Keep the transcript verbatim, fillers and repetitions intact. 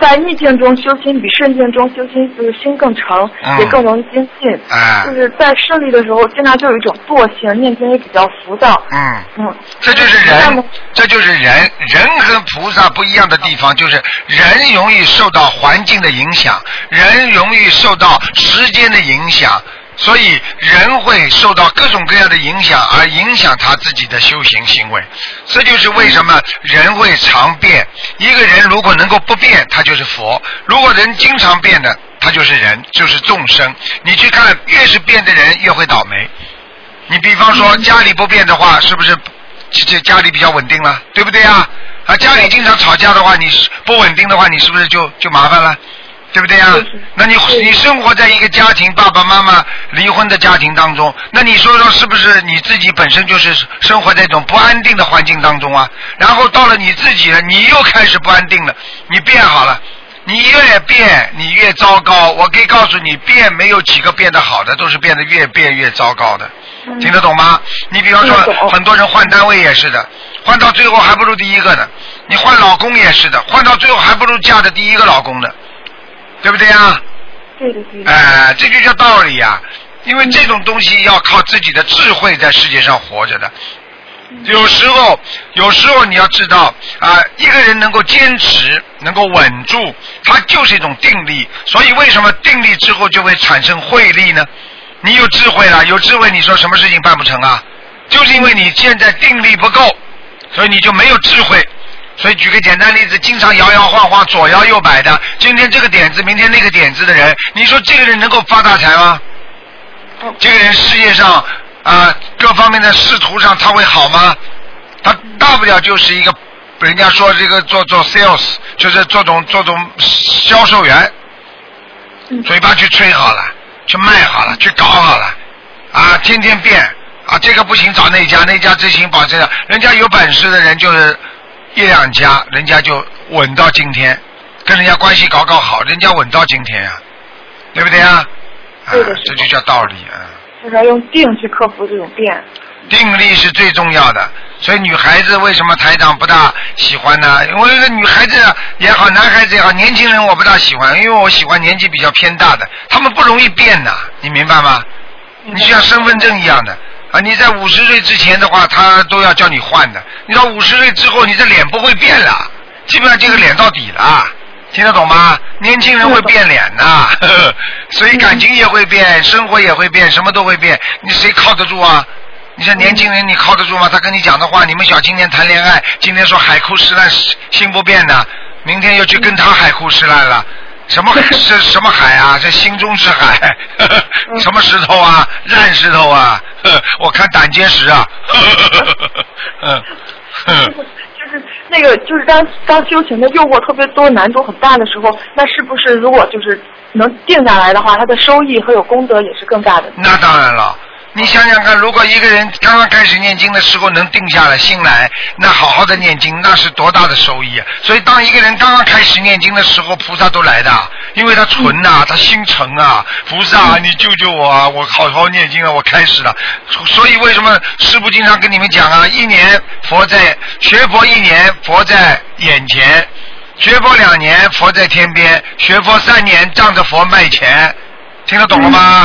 在逆境中修心比顺境中修心，就是心更诚， 嗯、 也更容易精进。 哎、 就是在顺利的时候，经常就有一种惰性，念经也比较浮躁。 嗯嗯， 这就是人，这就是人，人和菩萨不一样的地方，就是人容易受到环境的影响，人容易受到时间的影响。所以人会受到各种各样的影响，而影响他自己的修行行为。这就是为什么人会常变。一个人如果能够不变，他就是佛；如果人经常变的，他就是人，就是众生。你去看，越是变的人越会倒霉。你比方说家里不变的话，是不是这家里比较稳定了？对不对啊？啊，家里经常吵架的话，你不稳定的话，你是不是就就麻烦了？对不对呀？那你你生活在一个家庭，爸爸妈妈离婚的家庭当中，那你说说是不是你自己本身就是生活在一种不安定的环境当中啊？然后到了你自己了，你又开始不安定了，你变好了，你越变你越糟糕。我可以告诉你，变没有几个变得好的，都是变得越变越糟糕的。嗯、听得懂吗？你比方说，很多人换单位也是的，换到最后还不如第一个呢。你换老公也是的，换到最后还不如嫁的第一个老公呢。对不对呀？ 对的对的。 哎、呃，这就叫道理呀。因为这种东西要靠自己的智慧在世界上活着的。有时候，有时候你要知道啊、呃，一个人能够坚持，能够稳住，他就是一种定力。所以为什么定力之后就会产生慧力呢？你有智慧了，有智慧，你说什么事情办不成啊？就是因为你现在定力不够，所以你就没有智慧。所以举个简单例子，经常摇摇晃晃左摇右摆的，今天这个点子明天那个点子的人，你说这个人能够发大财吗？这个人事业上啊、呃、各方面的仕途上他会好吗？他大不了就是一个人家说这个做做 sales， 就是做种做种销售员，嘴巴去吹好了，去卖好了，去搞好了啊，天天变啊，这个不行找那家，那家执行保这样，人家有本事的人就是一两家，人家就稳到今天，跟人家关系搞搞好，人家稳到今天呀、啊，对不对啊？ 对的， 啊，这就叫道理啊。 就是要用定去克服这种变。 定力是最重要的，所以女孩子为什么台长不大喜欢呢？因为这个女孩子也好，男孩子也好，年轻人我不大喜欢，因为我喜欢年纪比较偏大的，他们不容易变的，你明白吗？你就像身份证一样的。啊，你在五十岁之前的话，他都要叫你换的。你到五十岁之后，你这脸不会变了，基本上这个脸到底了，听得懂吗？年轻人会变脸的，呵呵，所以感情也会变，生活也会变，什么都会变。你谁靠得住啊？你像年轻人，你靠得住吗？他跟你讲的话，你们小青年谈恋爱，今天说海枯石烂，心不变的，明天又去跟他海枯石烂了。什么是什么海啊？这心中之海，呵呵，什么石头啊？烂石头啊！呵，我看胆结石啊！呵呵呵呵就是那个，就是当当修行的诱惑特别多、难度很大的时候，那是不是如果就是能定下来的话，它的收益和有功德也是更大的？ 那当然了。你想想看，如果一个人刚刚开始念经的时候能定下来心来，那好好的念经，那是多大的收益啊！所以当一个人刚刚开始念经的时候，菩萨都来的，因为他纯呐、啊，他心诚啊，菩萨你救救我啊，我好好念经啊，我开始了。所以为什么师父经常跟你们讲啊，一年佛在学佛一年佛在眼前，学佛两年佛在天边，学佛三年仗着佛卖钱，听得懂了吗？